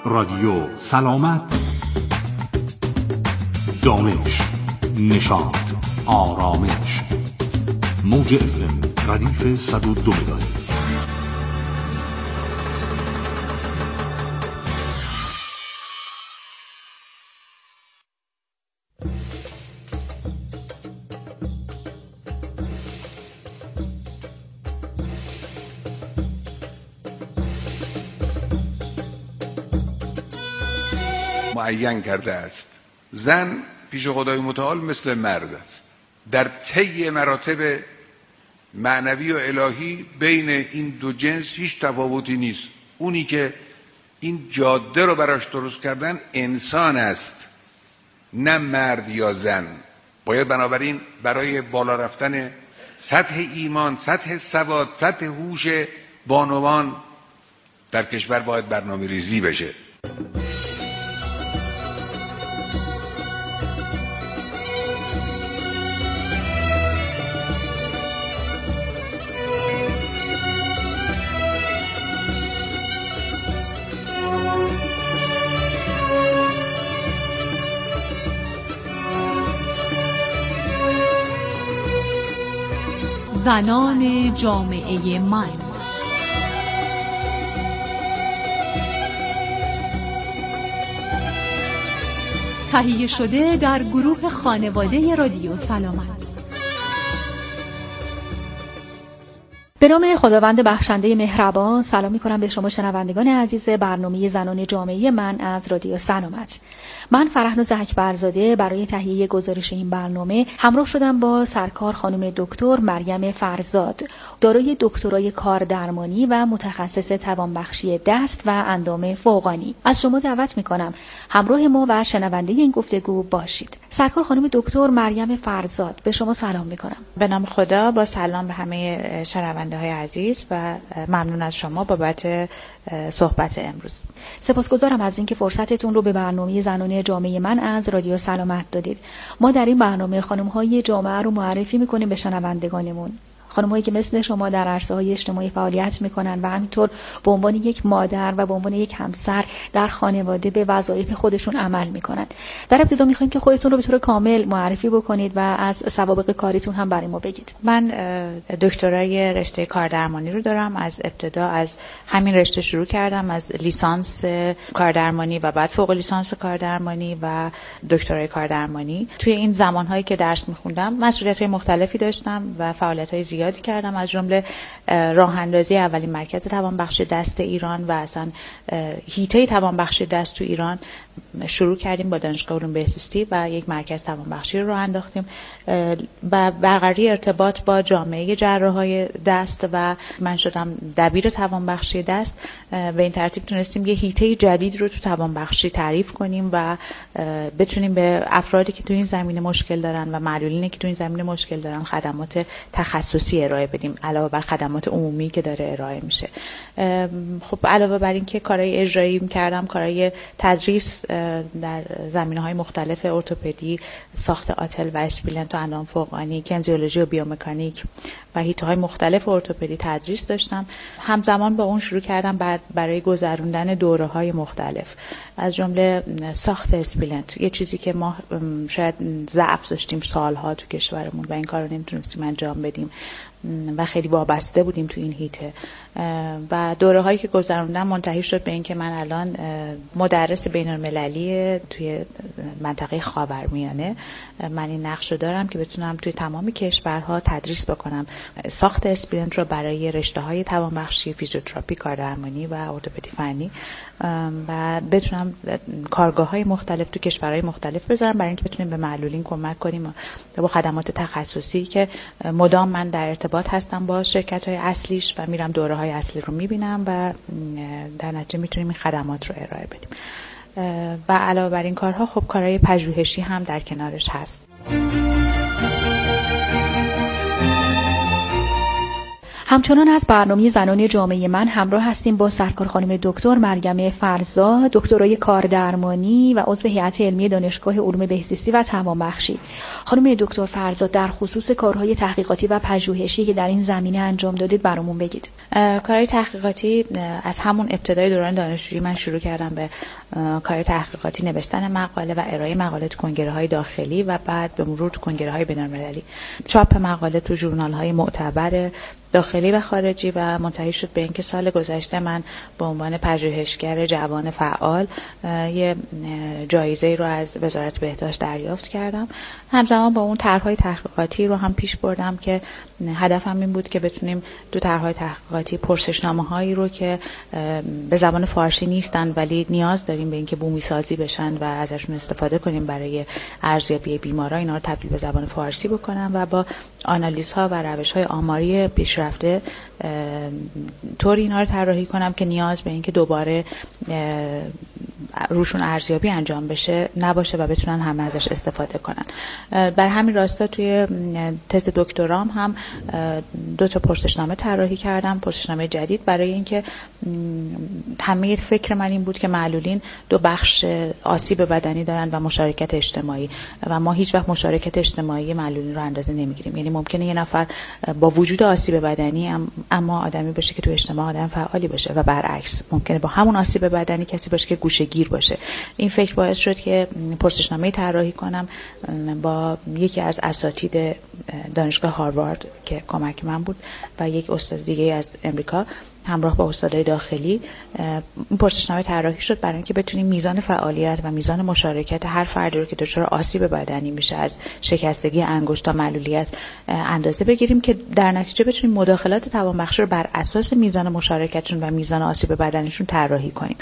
رادیو سلامت، دانش، نشاط، آرامش. موج افم ردیف 102 مگاهرتز. معین کرده است زن پیش خدای متعال مثل مرد است. در طی مراتب معنوی و الهی بین این دو جنس هیچ تفاوتی نیست. اونی که این جاده رو براش درست کردن انسان است، نه مرد یا زن. باید بنابراین برای بالا رفتن سطح ایمان، سطح سواد، سطح هوش بانوان در کشور باید برنامه ریزی بشه. زنان جامعه من. تهیه شده در گروه خانواده رادیو سلامت. به نام خداوند بخشنده مهربان سلام می‌کنم به شما شنوندگان عزیز برنامه زنان جامعه من از رادیو سلامت. من فرهناز اکبرزاده برای تهیه گزارش این برنامه همراه شدم با سرکار خانم دکتر مریم فرزاد، دارای دکترای کاردرمانی و متخصص توانبخشی دست و اندام فوقانی. از شما دعوت می‌کنم همراه ما و شنونده این گفتگو باشید. سرکار خانم دکتر مریم فرزاد، به شما سلام می‌کنم. به نام خدا، با سلام به همه شنونده های عزیز و ممنون از شما بابت صحبت امروز. سپاسگزارم از اینکه فرصتتون رو به برنامه زنان جامعه من از رادیو سلامت دادید. ما در این برنامه خانم‌های جامعه رو معرفی می‌کنیم به شنوندگانمون. خانم‌هایی که مثل شما در عرصه‌های اجتماعی فعالیت می‌کنن و همینطور به عنوان یک مادر و به عنوان یک همسر در خانواده به وظایف خودشون عمل می‌کنن. در ابتدا می‌خوایم که خودتون رو به طور کامل معرفی بکنید و از سوابق کاریتون هم برای ما بگید. من دکترای رشته کاردرمانی رو دارم. از ابتدا از همین رشته شروع کردم، از لیسانس کاردرمانی و بعد فوق لیسانس کاردرمانی و دکترای کاردرمانی. توی این زمان‌هایی که درس می‌خوندم مسئولیت‌های مختلفی داشتم و فعالیت‌های زیادی کردم، از جمله راه اندازی اولین مرکز توانبخشی دست ایران و اصلا هیته توانبخشی دست تو ایران شروع کردیم با دانشگاه علوم بهزیستی و یک مرکز توانبخشی رو راه انداختیم و برقراری ارتباط با جامعه جراحای دست و من شدم دبیر توانبخشی دست. به این ترتیب تونستیم یه هیته جدید رو تو توانبخشی تعریف کنیم و بتونیم به افرادی که تو این زمینه مشکل دارن و معلولینی که تو این زمینه مشکل دارن خدمات تخصصی ارائه بدیم علاوه بر خدمات عمومی که داره ارائه میشه. خب علاوه بر این که کارهای اجرایی می‌کردم، کارهای تدریس در زمینه‌های مختلف ارتوپدی، ساخت آتل و اسپلنت و اندام فوقانی، کنزیولوژی و بیومکانیک و هیته‌های مختلف ارتوپدی تدریس داشتم. همزمان با اون شروع کردم برای گذروندن دوره‌های مختلف، از جمله ساخت اسپلنت، یه چیزی که ما شاید ضعف داشتیم سالها تو کشورمون و این کار رو نمیتونستیم انجام بدیم و خیلی وابسته بودیم تو این هیته و دوره هایی که گذروندم منتهی شد به این که من الان مدرس بین المللی توی منطقه خاورمیانه. من این نقش رو دارم که بتونم توی تمام کشورها تدریس بکنم ساخت اسپلنت رو برای رشته های توانبخشی، فیزیوتراپی، کاردرمانی و ارتوپدی فنی و بتونم کارگاه های مختلف تو کشورهای مختلف بذارم برای اینکه بتونیم به معلولین کمک کنیم با خدمات تخصصی که مدام من در ارتباط هستم با شرکت های اصلیش و میرم دوره های اصلی رو میبینم و در نتیجه میتونیم این خدمات رو ارائه بدیم و علاوه بر این کارها خب کارهای پژوهشی هم در کنارش هست. همچنان از برنامه زنان جامعه من همراه هستیم با سرکار خانم دکتر مریم فرزاد، دکترای کاردرمانی و عضو هیئت علمی دانشگاه علوم بهزیستی و توانبخشی. خانم دکتر فرزاد، در خصوص کارهای تحقیقاتی و پژوهشی که در این زمینه انجام دادید برامون بگید. کارهای تحقیقاتی از همون ابتدای دوران دانشجویی من شروع کردم به کار تحقیقاتی، نوشتن مقاله و ارائه مقاله تو کنگره‌های داخلی و بعد به مرور تو کنگره‌های بین‌المللی، چاپ مقاله تو ژورنال‌های معتبر داخلی و خارجی و منتهی شد به اینکه سال گذشته من به عنوان پژوهشگر جوان فعال یه جایزه رو از وزارت بهداشت دریافت کردم. همزمان با اون طرح‌های تحقیقاتی رو هم پیش بردم که هدفم این بود که بتونیم تو طرح‌های تحقیقاتی پرسشنامه‌هایی رو که به زبان فارسی نیستن ولی نیاز داریم به اینکه بومی سازی بشن و ازشون استفاده کنیم برای ارزیابی بیمارا، اینا رو تبدیل به زبان فارسی بکنم و با آنالیزها و روش‌های آماری پیشرفته طوری اینا رو طراحی کنم که نیاز به اینکه دوباره روشون ارزیابی انجام بشه نباشه و بتونن همه ازش استفاده کنن. بر همین راستا توی تز دکترام هم 2 تا پرسشنامه طراحی کردم، پرسشنامه جدید، برای اینکه همه فکر من این بود که معلولین 2 بخش آسیب بدنی دارن و مشارکت اجتماعی و ما هیچ وقت مشارکت اجتماعی معلولین رو اندازه نمیگیریم. یعنی ممکنه یه نفر با وجود آسیب بدنی اما آدمی باشه که تو اجتماع آدم فعالی باشه و برعکس، ممکنه با همون آسیب بدنی کسی باشه که گوشه‌گیر باشه. این فکر باعث شد که پرسشنامه طراحی کنم با یکی از اساتید دانشگاه هاروارد که کمک من بود و یک استاد دیگه از امریکا، همراه با استادای داخلی. پرسشنامه طراحی شد برای اینکه بتونیم میزان فعالیت و میزان مشارکت هر فردی رو که دچار آسیب بدنی میشه، از شکستگی انگشت تا معلولیت، اندازه بگیریم که در نتیجه بتونیم مداخلات توانبخش رو بر اساس میزان مشارکتشون و میزان آسیب بدنیشون طراحی کنیم.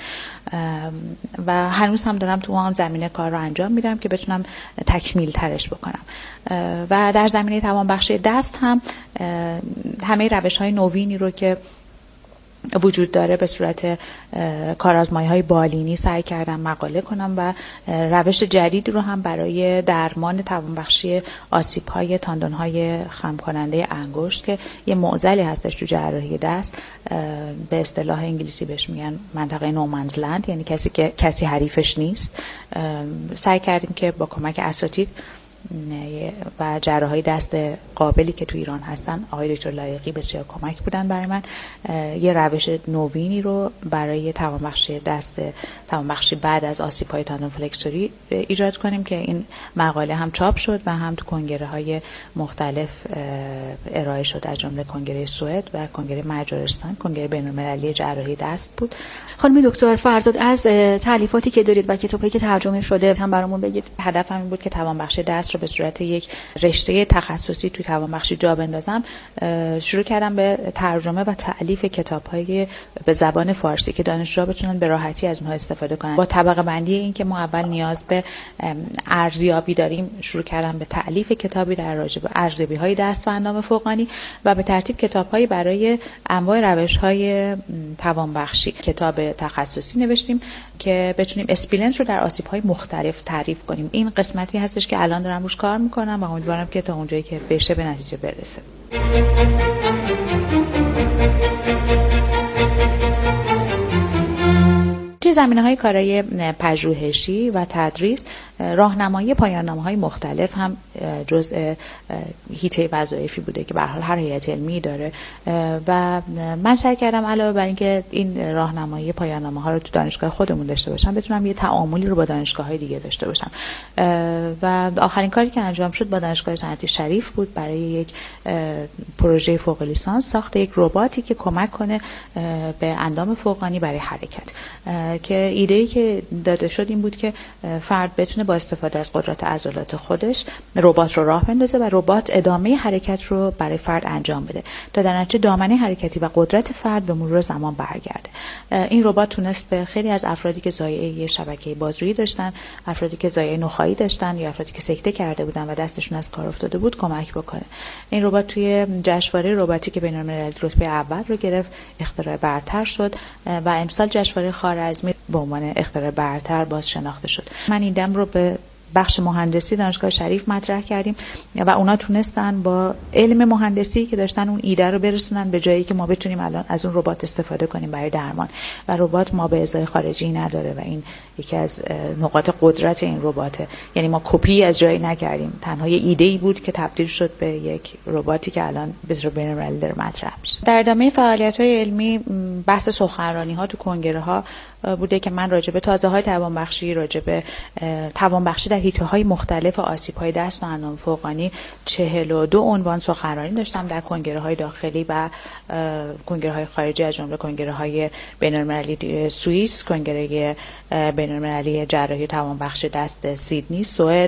و هنوز هم دارم تو اون زمینه کار رو انجام میدم که بتونم تکمیل ترش بکنم. و در زمینه توانبخشی دست هم همه روش‌های نوینی رو که وجود داره به صورت کارآزمایی‌های بالینی سعی کردم مقاله کنم و روش جدید رو هم برای درمان توانبخشی آسیب‌های تاندون‌های خم کننده انگشت که یه معضلی هستش تو جراحی دست، به اصطلاح انگلیسی بهش میگن منطقه نومنزلند، یعنی کسی حریفش نیست. سعی کردیم که با کمک اساتید و جراحای دست قابلی که تو ایران هستن، آقای دکتر لایقی بسیار کمک بودن برای من، یه روش نوینی رو برای توانبخشی دست، توانبخشی بعد از آسیب‌های تاندون فلکسوری ایجاد کنیم که این مقاله هم چاپ شد و هم تو کنگره‌های مختلف ارائه شد، از جمله کنگره سوئد و کنگره مجارستان، کنگره بین‌المللی جراحی دست بود. خانم دکتر فرزاد، از تالیفاتی که دارید و کتابی که ترجمه شده هم برامون بگید. هدفم این بود که توانبخشی دست رو به صورت یک رشته تخصصی توی توانبخشی جا بندازم. شروع کردم به ترجمه و تألیف کتاب‌های به زبان فارسی که دانشجوها بتونن به راحتی از اونها استفاده کنن. با طبقه بندی این که ما اول نیاز به ارزیابی داریم، شروع کردم به تألیف کتابی در راجع به ارزیابی‌های دست و اندام فوقانی و به ترتیب کتاب‌هایی برای انواع روش‌های توانبخشی. کتاب تخصصی نوشتیم که بتونیم اسپلنت رو در آسیب‌های مختلف تعریف کنیم. این قسمتی هستش که الان دارم روش کار میکنم و امیدوارم که تا اونجایی که بشه به نتیجه برسه. توی زمینه‌های کارهای پژوهشی و تدریس، راهنمایی پایان‌نامه‌های مختلف هم جزء هیته وظایفی بوده که به هر حال هر هیئت علمی داره و من سعی کردم علاوه بر اینکه این راهنمایی پایان‌نامه‌ها رو تو دانشگاه خودمون داشته باشم، بتونم یه تعاملی رو با دانشگاه‌های دیگه داشته باشم. و آخرین کاری که انجام شد با دانشگاه صنعتی شریف بود برای یک پروژه فوق لیسانس، ساخت یک رباتی که کمک کنه به اندام فوقانی برای حرکت، که ایده‌ای که داده شد این بود که فرد بتونه با استفاده از قدرت عضلات خودش ربات رو راه بندازه و ربات ادامه حرکت رو برای فرد انجام بده تا در نتیجه دامنه حرکتی و قدرت فرد به مرور زمان برگرده. این ربات تونست به خیلی از افرادی که ضایعه شبکه بازویی داشتن، افرادی که ضایعه نخاعی داشتن یا افرادی که سکته کرده بودن و دستشون از کار افتاده بود کمک بکنه. این ربات توی جشنواره رباتیک بین‌المللی رتبه اول رو گرفت، اختراع برتر شد و امسال جشنواره خوارزمی به عنوان اختراع برتر باز شناخته شد. من این دم رو به بخش مهندسی دانشگاه شریف مطرح کردیم و اونا تونستن با علم مهندسی که داشتن اون ایده رو برسونن به جایی که ما بتونیم الان از اون ربات استفاده کنیم برای درمان. و ربات ما به ازای خارجی نداره و این یکی از نقاط قدرت این رباته. یعنی ما کپی از جایی نکردیم، تنها یه ایده‌ای بود که تبدیل شد به یک رباتی که الان به صورت بین‌المللی داره مطرح میشه. در ادامه فعالیت‌های علمی بحث سخنرانی‌ها تو کنگره‌ها بوده که من راجع به تازه‌های توانبخشی، راجع به توانبخشی در حیطه‌های مختلف آسیب‌های دست و اندام فوقانی 42 عنوان سخنرانی داشتم در کنگره‌های داخلی و کنگره‌های خارجی، از جمله کنگره‌های بین‌المللی سوئیس، کنگره بین‌المللی جراحی توانبخشی دست سیدنی، سوئد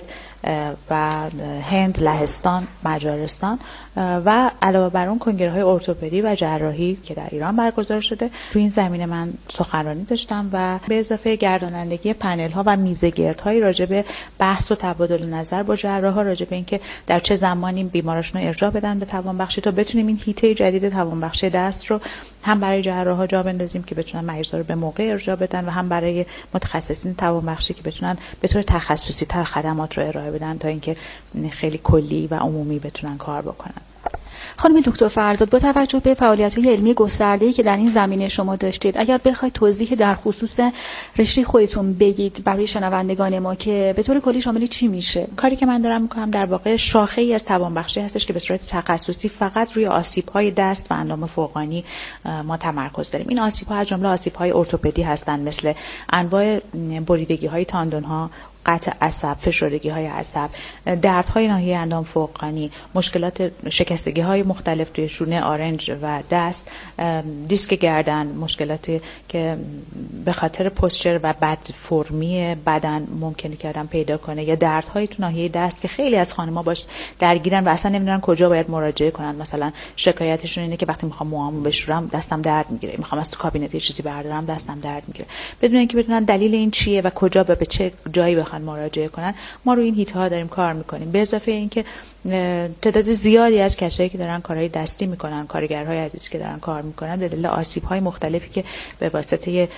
و هند، لهستان، مجارستان و علاوه بر اون کنگره‌های ارتوپدی و جراحی که در ایران برگزار شده. تو این زمینه من سخنرانی داشتم و به اضافه گردانندگی پنل‌ها و میزگردهای راجع به بحث و تبادل نظر با جراح‌ها راجع به اینکه در چه زمانی بیماراشون رو ارجاع بدن به توانبخشی تا بتونیم این حیطه جدید توانبخشی دست رو هم برای جراح‌ها جا بندازیم که بتونن مریضا رو به موقع ارجاع بدن و هم برای متخصصین توانبخشی که بتونن به طور تخصصی تر خدمات رو ارائه بدن تا اینکه خیلی کلی و عمومی بتونن کار بکنن. خانم دکتر فرزاد، با توجه به فعالیت‌های علمی گسترده‌ای که در این زمینه شما داشتید، اگر بخواید توضیح در خصوص رشته خودتون بگید برای شنوندگان ما که به طور کلی شامل چی میشه؟ کاری که من دارم می‌کنم در واقع شاخه‌ای از توانبخشی هستش که به صورت تخصصی فقط روی آسیب‌های دست و اندام فوقانی ما تمرکز داریم. این آسیب‌ها از جمله آسیب‌های ارتوپدی هستند، مثل انواع بریدگی‌های تاندون‌ها، قطع عصب، فشردگی‌های عصب، دردهای ناحیه اندام فوقانی، مشکلات شکستگی‌های مختلف توی شونه، آرنج و دست، دیسک گردن، مشکلاتی که به خاطر پوستچر و بد فرمی بدن ممکنه که آدم پیدا کنه، یا دردهای تو ناحیه دست که خیلی از خانم‌ها باش درگیرن و اصلا نمیدونن کجا باید مراجعه کنن. مثلا شکایتشون اینه که وقتی میخوام موهامو بشورم دستم درد میگیره، میخوام از تو کابینت یه چیزی بردارم دستم درد میگیره. بدون اینکه بدونن دلیل این چیه و کجا به چه جایی بخوان مراجعه کنن، ما روی این حیطه‌ها داریم کار میکنیم. به اضافه اینکه تعداد زیادی از کسایی که دارن کارهای دستی میکنن، کارگرهای عزیز که دارن کار میکنن، به دلیل آسیب‌های مختلفی که به واسطه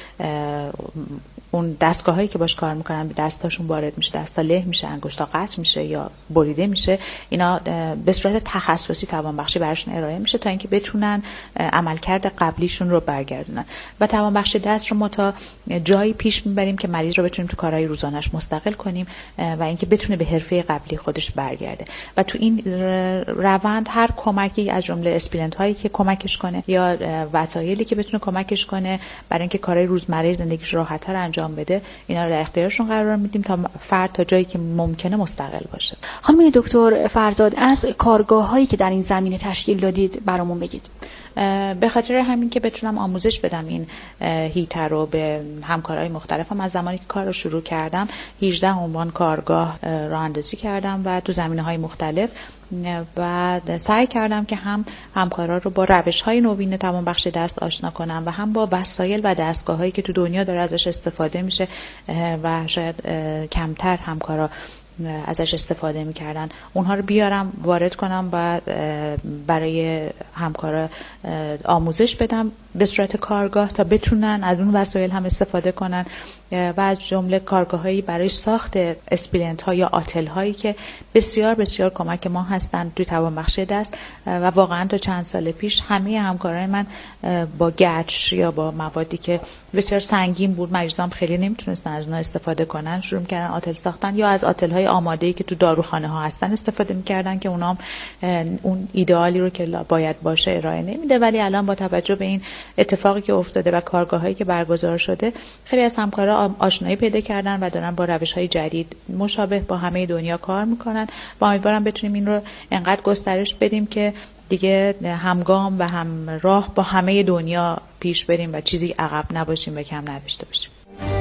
اون دستگاهایی که باش کار میکنن به دستاشون وارد میشه، دستا له میشه، انگشتا قطع میشه یا بریده میشه، اینا به صورت تخصصی توانبخشی براشون ارائه میشه تا اینکه بتونن عملکرد قبلیشون رو برگردونن. و توانبخشی دست رو ما تا جایی پیش میبریم که مریض رو بتونیم تو کارهای روزانه‌اش مستقل کنیم و اینکه بتونه به حرفه قبلی خودش برگرده. و تو این روند هر کمکی از جمله اسپلنت هایی که کمکش کنه یا وسایلی که بتونه کمکش کنه برای اینکه کارهای روزمره زندگیش راحت‌تر انجام بده، اینا رو در اختیارشون قرار میدیم تا فرد تا جایی که ممکنه مستقل باشه. خانم دکتر فرزاد، از کارگاه‌هایی که در این زمینه تشکیل دادید برامون بگید. به خاطر همین که بتونم آموزش بدم این حیطه رو به همکارای مختلفم، از زمانی که کار رو شروع کردم 18 عنوان کارگاه راه اندازی کردم و تو زمینه‌های مختلف و سعی کردم که هم همکارا رو با روش‌های نوین توانبخش دست آشنا کنم و هم با وسایل و دستگاه‌هایی که تو دنیا داره ازش استفاده میشه و شاید کمتر همکارا ازش استفاده میکردن، اونها رو بیارم وارد کنم و برای همکارا آموزش بدم به صورت کارگاه تا بتونن از اون وسایل هم استفاده کنن و از جمله کارگاه‌هایی برای ساخت اسپلنت ها یا آتل هایی که بسیار بسیار کمک ما هستن توی توانبخشی دست. و واقعا تا چند سال پیش همه همکارای من با گچ یا با موادی که بسیار سنگین بود، مریضام خیلی نمیتونستن از اونها استفاده کنن، شروع کردن آتل ساختن یا از آتل های آماده‌ای که تو داروخانه ها هستن استفاده می‌کردن که اونام اون ایدئالی رو که باید باشه ارائه نمیده. ولی الان با توجه به این اتفاقی که افتاده و کارگاه‌هایی که برگزار شده، خیلی از همکارا آشنایی پیدا کردن و دارن با روش‌های جدید مشابه با همه دنیا کار میکنن و امیدوارم بتونیم این رو انقدر گسترش بدیم که دیگه همگام و همراه با همه دنیا پیش بریم و چیزی عقب نباشیم و کم نداشته باشیم.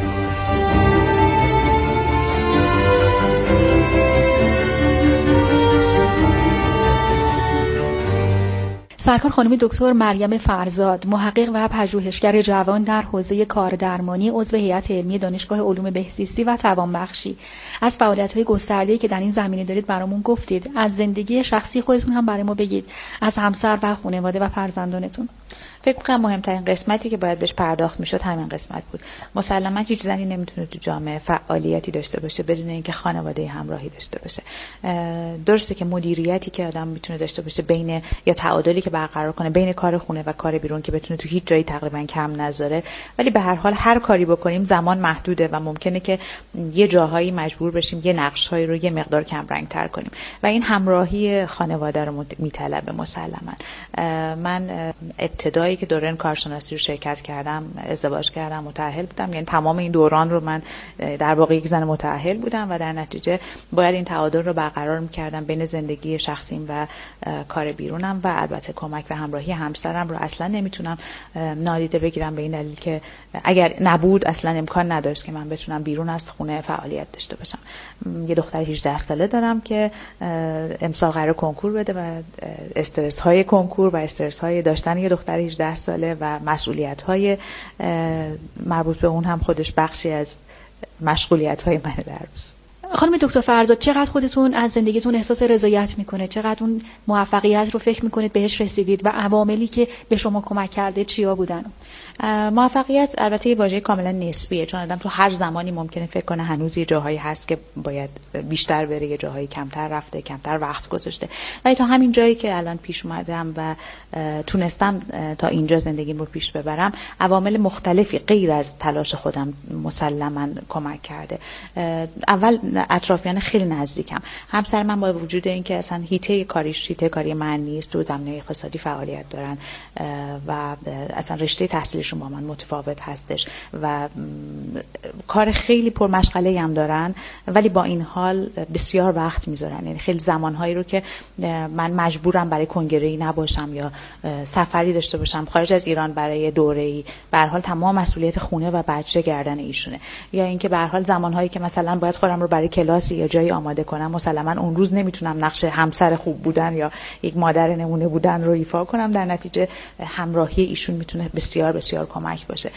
سرکار خانم دکتر مریم فرزاد، محقق و پژوهشگر جوان در حوزه کاردرمانی، عضو هیئت علمی دانشگاه علوم بهزیستی و توانبخشی، از فعالیت‌های گسترده‌ای که در این زمینه دارید برامون گفتید. از زندگی شخصی خودتون هم برای ما بگید، از همسر و خانواده و فرزندانتون. فکر می‌کنم مهمترین قسمتی که باید بهش پرداخت میشد همین قسمت بود. مسلماً هیچ زنی نمیتونه تو جامعه فعالیتی داشته باشه بدون اینکه خانواده همراهی داشته باشه. درسته که مدیریتی که آدم میتونه داشته باشه بین یا تعادلی که برقرار کنه بین کار خونه و کار بیرون که بتونه تو هیچ جایی تقریبا کم نذاره، ولی به هر حال هر کاری بکنیم زمان محدوده و ممکنه که یه جاهایی مجبور بشیم یه نقش‌هایی رو یه مقدار کم رنگ‌تر کنیم و این همراهی خانواده رو میطلبه. مسلماً من ابتدایی که دوره کارشناسی رو شرکت کردم ازدواج کردم، متأهل بودم، یعنی تمام این دوران رو من در واقع یک زن متأهل بودم و در نتیجه باید این تعادل رو برقرار می‌کردم بین زندگی شخصیم و کار بیرونم و البته کمک و همراهی همسرم رو اصلا نمیتونم نادیده بگیرم به این دلیل که اگر نبود اصلا امکان نداشت که من بتونم بیرون از خونه فعالیت داشته باشم. یه دختر 18 ساله دارم که امسال قرار کنکور بده و استرس های کنکور و استرس های داشتن یه دختر 18 ساله و مسئولیت های مربوط به اون هم خودش بخشی از مشغولیت های من در روز. خانم دکتر فرزاد، چقدر خودتون از زندگیتون احساس رضایت میکنه؟ چقدر اون موفقیت رو فکر میکنید بهش رسیدید و عواملی که به شما کمک کرده چیا بودن؟ موفقیت البته یه واژه کاملا نسبیه، چون آدم تو هر زمانی ممکنه فکر کنه هنوز یه جاهایی هست که باید بیشتر بره، یه جاهایی کمتر رفته، کمتر وقت گذاشته. ولی تا همین جایی که الان پیش اومدم و تونستم تا اینجا زندگیم رو پیش ببرم، عوامل مختلفی غیر از تلاش خودم مسلماً کمک کرده. اول اطرافیان خیلی نزدیکم. همسر من با وجود اینکه اصلا هیته کاری من نیست، تو زمینه اقتصادی فعالیت دارن و اصلا رشته تحصیلشون با من متفاوت هستش و کار خیلی پرمشغله هم دارن، ولی با این حال بسیار وقت میذارن. یعنی خیلی زمانهایی رو که من مجبورم برای کنگره‌ای نباشم یا سفری داشته باشم خارج از ایران برای دوره‌ای، به هر حال تمام مسئولیت خونه و بچه گردن ایشونه. یا اینکه به هر حال زمانهایی که مثلا باید خودم رو برای کلاسی یا جایی آماده کنم، مسلماً اون روز نمیتونم نقش همسر خوب بودن یا یک مادر نمونه بودن رو ایفا کنم. در نتیجه همراهی ایشون میتونه بسیار بسیار کمک باشه.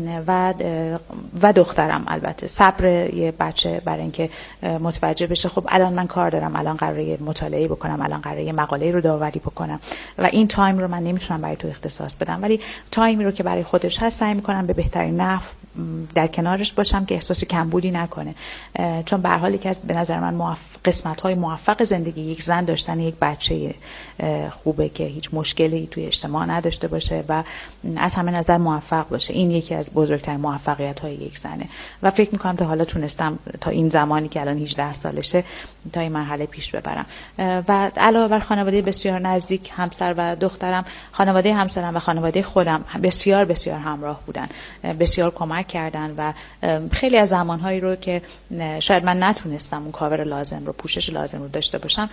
و دخترم البته صبر یه بچه برای اینکه متوجه بشه خب الان من کار دارم، الان قراره مطالعه بکنم، الان قراره مقاله رو داوری بکنم و این تایم رو من نمیتونم برای تو اختصاص بدم، ولی تایمی رو که برای خودش هست سعی میکنم به بهترین نحو در کنارش باشم که احساس کمبودی نکنه. چون به هر حال یکی از به نظر من قسمت‌های موفق زندگی یک زن داشتن یک بچه خوبه که هیچ مشکلی توی اجتماع نداشته باشه و از همه نظر موفق باشه. این یکی از بزرگترین موفقیت‌های یک زنه و فکر می‌کنم تا حالا تونستم تا این زمانی که الان 18 سالشه تا این مرحله پیش ببرم. و علاوه بر خانواده بسیار نزدیک، همسر و دخترم، خانواده همسرم و خانواده خودم بسیار بسیار همراه بودن، بسیار کمک کردن و خیلی از زمانهایی رو که شاید من نتونستم اون کاور لازم رو، پوشش لازم رو داشته باشم،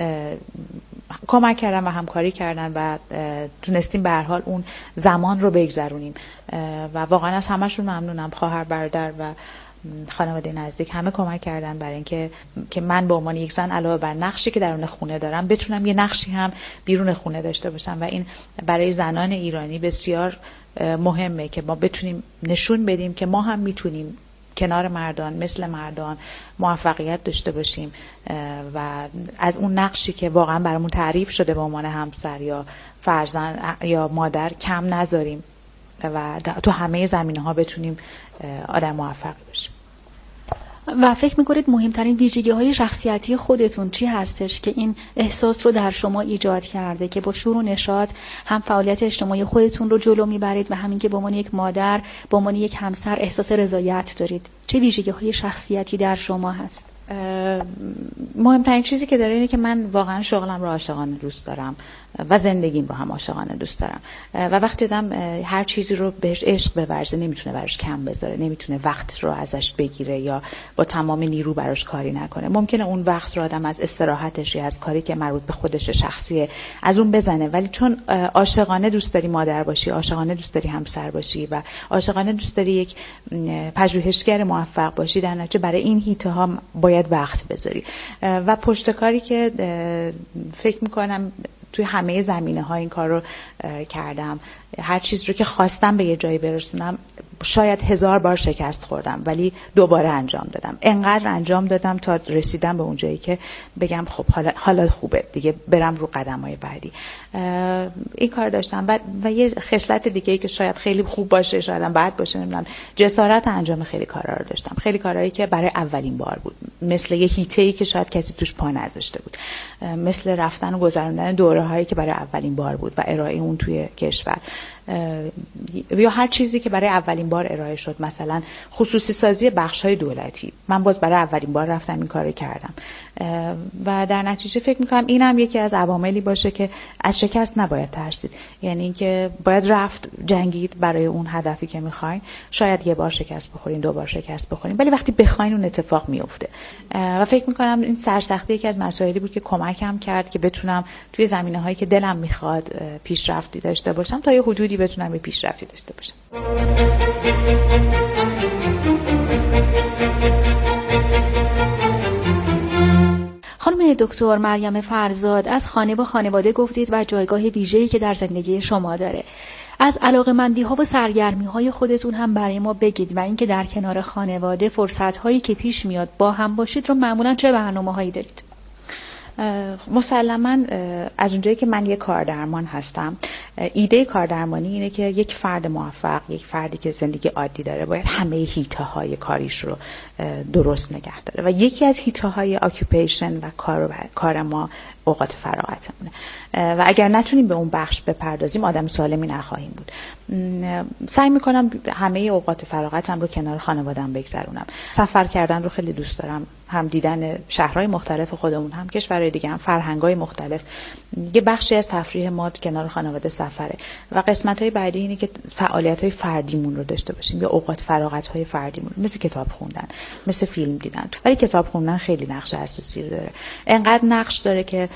کمک کردن و همکاری کردن و تونستیم به هر حال اون زمان رو بگذرونیم و واقعا از همشون ممنونم. خواهر، برادر و خانواده نزدیک همه کمک کردن برای اینکه من به عنوان یک زن علاوه بر نقشی که درون خونه دارم بتونم یه نقشی هم بیرون خونه داشته باشم و این برای زنان ایرانی بسیار مهمه که ما بتونیم نشون بدیم که ما هم میتونیم کنار مردان مثل مردان موفقیت داشته باشیم و از اون نقشی که واقعا برامون تعریف شده به عنوان همسر یا فرزند یا مادر کم نذاریم و تو همه زمینه‌ها بتونیم آدم موفق باشیم. و فکر میکنید مهمترین ویژگی‌های شخصیتی خودتون چی هستش که این احساس رو در شما ایجاد کرده که با شور و نشاط هم فعالیت اجتماعی خودتون رو جلو میبرید و همین که به عنوان یک مادر، به عنوان یک همسر احساس رضایت دارید؟ چه ویژگی‌های شخصیتی در شما هست؟ مهمترین چیزی که داره اینه که من واقعا شغلم رو عاشقانه دوست دارم و زندگیم رو هم عاشقانه دوست دارم و وقتی آدم هر چیزی رو بهش عشق بورزه نمیتونه براش کم بذاره، نمیتونه وقت رو ازش بگیره یا با تمام نیرو براش کاری نکنه. ممکنه اون وقت رو آدم از استراحتش یا از کاری که مربوط به خودش شخصیه از اون بزنه، ولی چون عاشقانه دوست داری مادر باشی، عاشقانه دوست داری همسر باشی و عاشقانه دوست داری یک پژوهشگر موفق باشی، در نتیجه برای این هیته ها باید وقت بذاری و پشتکاری که فکر میکنم توی همه زمینه ها این کار رو کردم. هر چیز رو که خواستم به یه جایی برسونم شاید 1000 بار شکست خوردم ولی دوباره انجام دادم. انقدر انجام دادم تا رسیدم به اون جایی که بگم خب حالا خوبه دیگه، برم رو قدم‌های بعدی. این کار داشتم. و یه خصلت دیگه‌ای که شاید خیلی خوب باشه، شاید هم بد باشه، نمیدونم، جسارت انجام خیلی کارا رو داشتم. خیلی کارهایی که برای اولین بار بود، مثل یه هیته‌ای که شاید کسی توش پا نذاشته بود، مثل رفتن و گذروندن دوره‌هایی که برای اولین بار بود و ارائه اون توی کشور، یا هر چیزی که برای اولین بار ارائه شد. مثلا خصوصی سازی بخش‌های دولتی، من باز برای اولین بار رفتم این کارو کردم و در نتیجه فکر می‌کنم اینم یکی از عواملی باشه که از شکست نباید ترسید. یعنی اینکه باید رفت جنگید برای اون هدفی که می‌خواین. شاید یه بار شکست بخورین، 2 بار شکست بخورین، ولی وقتی بخواین اون اتفاق میفته. و فکر می‌کنم این سرسختی یکی از مسائلی بود که کمکم کرد که بتونم توی زمینه‌هایی که دلم می‌خواد پیشرفتی داشته باشم، تا یه حدودی بتونم یه پیشرفتی داشته باشم. خانم دکتر مریم فرزاد، از خانه و خانواده گفتید و جایگاه ویژه‌ای که در زندگی شما داره. از علاقه‌مندی‌ها و سرگرمی‌های خودتون هم برای ما بگید و اینکه در کنار خانواده فرصت‌هایی که پیش میاد با هم باشید رو معمولاً چه برنامه‌هایی دارید؟ مسلماً از اونجایی که من یک کاردرمان هستم، ایده کاردرمانی اینه که یک فرد موفق، یک فردی که زندگی عادی داره، باید همه هیته‌های کاریش رو درست نگه داره و یکی از هیته‌های اکیوپیشن و کار ما اوقات فراغتمونه و اگر نتونیم به اون بخش بپردازیم آدم سالمی نخواهیم بود. سعی میکنم همه اوقات فراغتم رو کنار خانواده‌ام بگذرونم. سفر کردن رو خیلی دوست دارم، هم دیدن شهرهای مختلف خودمون، هم کشورهای دیگه، هم فرهنگ‌های مختلف. یه بخشی از تفریح ما کنار خانواده سفره و قسمت‌های بعدی اینه که فعالیت‌های فردیمون رو داشته باشیم یا اوقات فراغت‌های فردیمون، مثل کتاب خوندن، مثل فیلم دیدن. ولی کتاب خوندن خیلی نقش اساسی داره. انقدر نقش داره که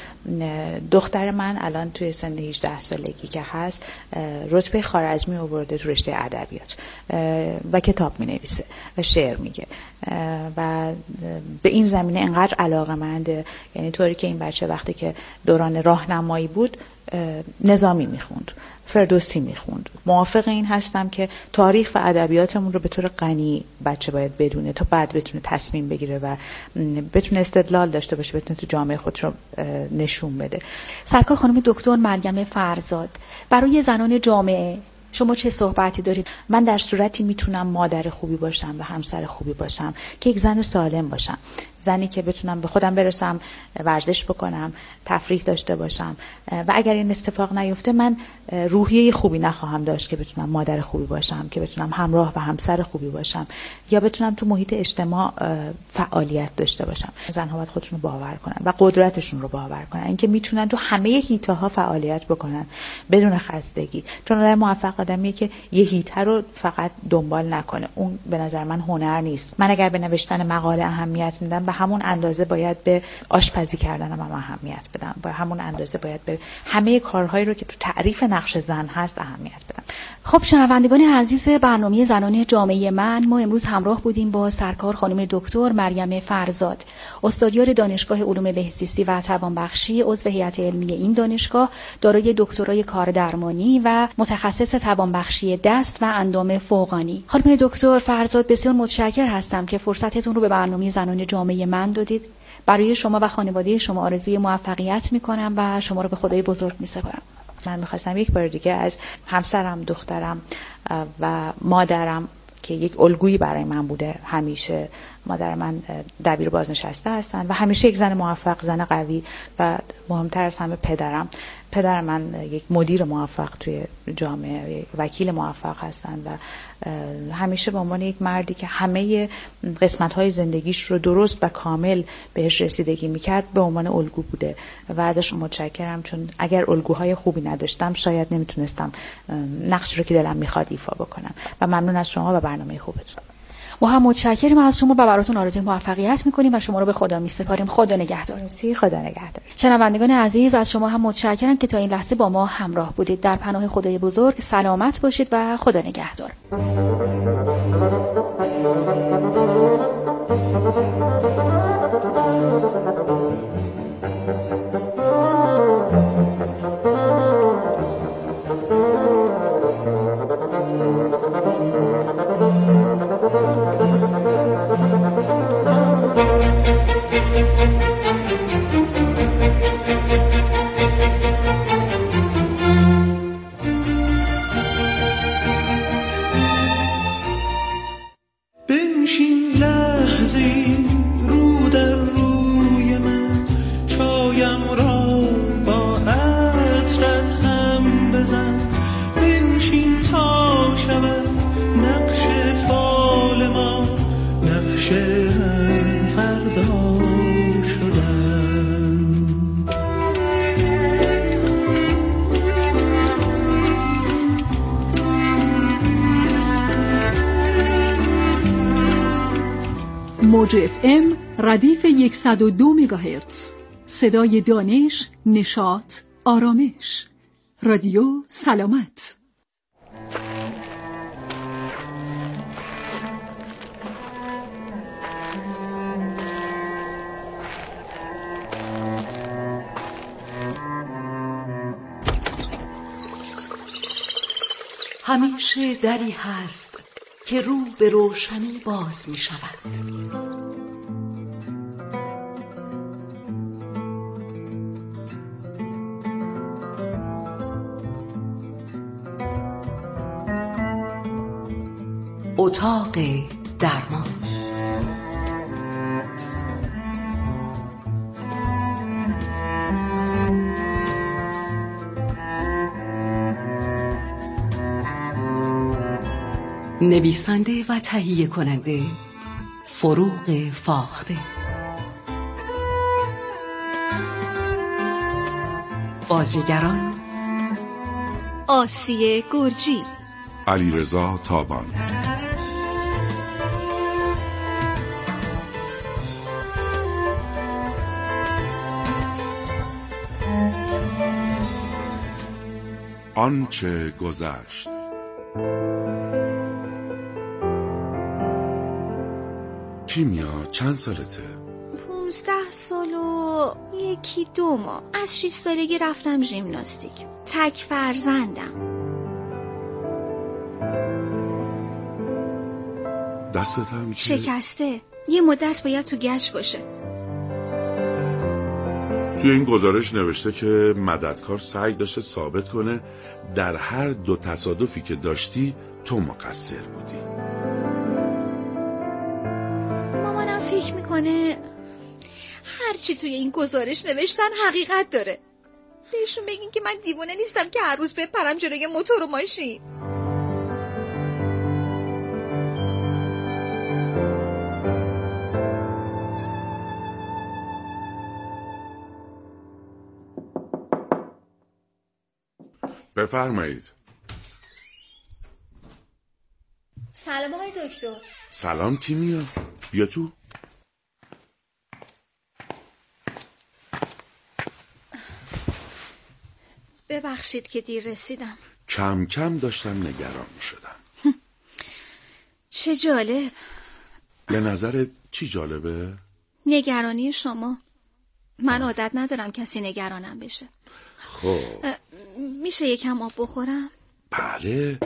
دختر من الان توی سن 18 سالگی که هست رتبه خوارزمی آورده تو رشته ادبیات و کتاب می‌نویسه و شعر میگه و به این زمینه انقدر علاقه‌منده. یعنی طوری که این بچه وقتی که دوران راهنمایی بود نظامی میخوند، فردوسی میخوند. موافق این هستم که تاریخ و ادبیاتمون رو به طور غنی بچه باید بدونه تا بعد بتونه تصمیم بگیره و بتونه استدلال داشته باشه، بتونه تو جامعه خودش رو نشون بده. سرکار خانم دکتر مریم فرزاد، برای زنان جامعه شما چه صحبتی دارید؟ من در صورتی میتونم مادر خوبی باشم و همسر خوبی باشم که یک زن سالم باشم، زنی که بتونم به خودم برسم، ورزش بکنم، تفریح داشته باشم و اگر این اتفاق نیفته من روحیه خوبی نخواهم داشت که بتونم مادر خوبی باشم، که بتونم همراه و همسر خوبی باشم یا بتونم تو محیط اجتماع فعالیت داشته باشم. زن‌ها باید خودشون رو باور کنن و قدرتشون رو باور کنن، اینکه میتونن تو همه هیته‌ها فعالیت بکنن بدون خستگی. چون آدم موفق آدمیه که یه هیته رو فقط دنبال نکنه. اون به نظر من هنر نیست. من اگر به نوشتن مقاله اهمیت میدم، به همون اندازه باید به آشپزی کردنم هم اهمیت بدم، به همون اندازه باید به همه کارهایی رو که تو تعریف نقش زن هست اهمیت بدم. خب شنوندگان عزیز برنامه زنان جامعه من، ما امروز همراه بودیم با سرکار خانم دکتر مریم فرزاد، استادیار دانشگاه علوم بهزیستی و توانبخشی، عضو هیئت علمی این دانشگاه، دارای دکترای کاردرمانی و متخصص توانبخشی دست و اندام فوقانی. خانم دکتر فرزاد، بسیار متشکر هستم که فرصتتون رو به برنامه زنان جامعه من دادید. برای شما و خانواده شما آرزوی موفقیت می‌کنم و شما رو به خدای بزرگ می‌سپارم. من می‌خواستم یک بار دیگه از همسرم، دخترم و مادرم که یک الگویی برای من بوده، همیشه مادر من دبیر بازنشسته هستن و همیشه یک زن موفق، زن قوی و مهمتر از همه پدر من یک مدیر موفق توی جامعه، وکیل موفق هستن و همیشه به عنوان یک مردی که همه قسمت‌های زندگیش رو درست و کامل بهش رسیدگی می‌کرد به عنوان الگو بوده و ازش متشکرم، چون اگر الگوهای خوبی نداشتم شاید نمیتونستم نقشی رو که دلم می‌خواد ایفا بکنم. و ممنون از شما و برنامه خوبتون. ما هم متشکریم از شما و براتون آرزوی موفقیت می‌کنیم و شما رو به خدا می‌سپاریم. خدا نگهدار. خدا نگهدار. شنوندگان عزیز، از شما هم متشکرم که تا این لحظه با ما همراه بودید. در پناه خدای بزرگ سلامت باشید و خدا نگهدار. موج FM ردیف 102 مگاهرتز. صدای دانش، نشاط، آرامش. رادیو سلامت. همیشه دری هست که رو به روشنی باز می شود. اتاق درمان. نویسنده و تهیه کننده فروغ فاخته. بازیگران آسیه گرجی، علیرضا تابان، آنچه گذشت. کیمیا چند سالته؟ 15 سال و 1-2 ماه. از 6 سالگی رفتم ژیمناستیک. تک فرزندم. دستت هم شکسته. یه مدت باید تو گچ باشه. توی این گزارش نوشته که مددکار سعی داشته ثابت کنه در هر 2 تصادفی که داشتی تو مقصر بودی. فکر میکنه هرچی توی این گزارش نوشتن حقیقت داره. بهشون بگین که من دیوونه نیستم که هر روز بپرم جلوی موتور و ماشین. بفرمایید. سلام آقای دکتر. سلام کیمیا، بیا تو. ببخشید که دیر رسیدم. کم کم داشتم نگران می شدم. چه جالب. به نظرت چی جالبه؟ نگرانی شما. من عادت ندارم کسی نگرانم بشه. خب میشه یکم آب بخورم؟ بله.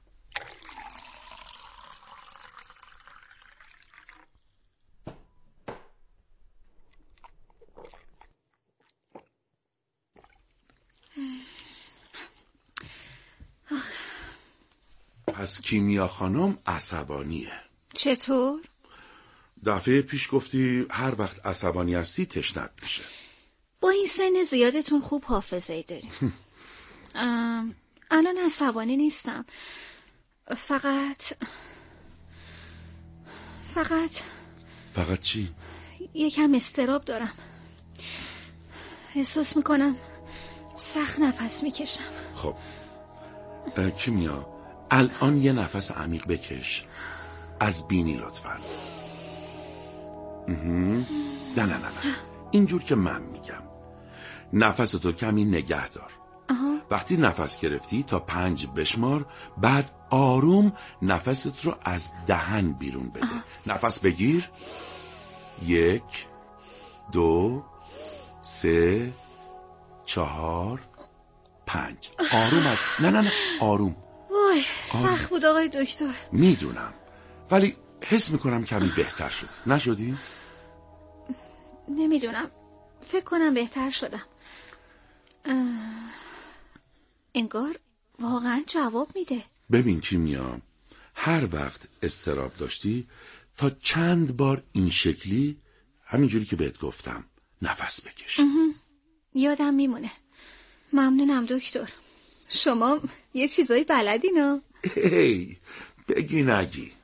پس کیمیا خانم عصبانیه. چطور؟ دفعه پیش گفتی هر وقت عصبانی هستی تشنت میشه. با این سن زیادتون خوب حافظه‌ای داریم. الان عصبانی نیستم. فقط چی؟ یکم اضطراب دارم. احساس میکنم سخت نفس میکشم. خب کیمیا الان یه نفس عمیق بکش. از بینی لطفا. نه اینجور که من میگم. نفستو کمی نگه دار. وقتی نفس گرفتی تا 5 بشمار، بعد آروم نفست رو از دهن بیرون بده. نفس بگیر. 1 2 3 4 5. آروم از نه آروم. وای سخت بود آقای دکتر. میدونم ولی حس میکنم کمی بهتر شد. نشدی؟ نمیدونم، فکر کنم بهتر شدم. انگار واقعا جواب میده. ببین کیمیا، هر وقت اضطراب داشتی تا چند بار این شکلی همینجوری که بهت گفتم نفس بکش. یادم میمونه. ممنونم دکتر. شما یه چیزایی بلدین ها؟ هی بگی نگی.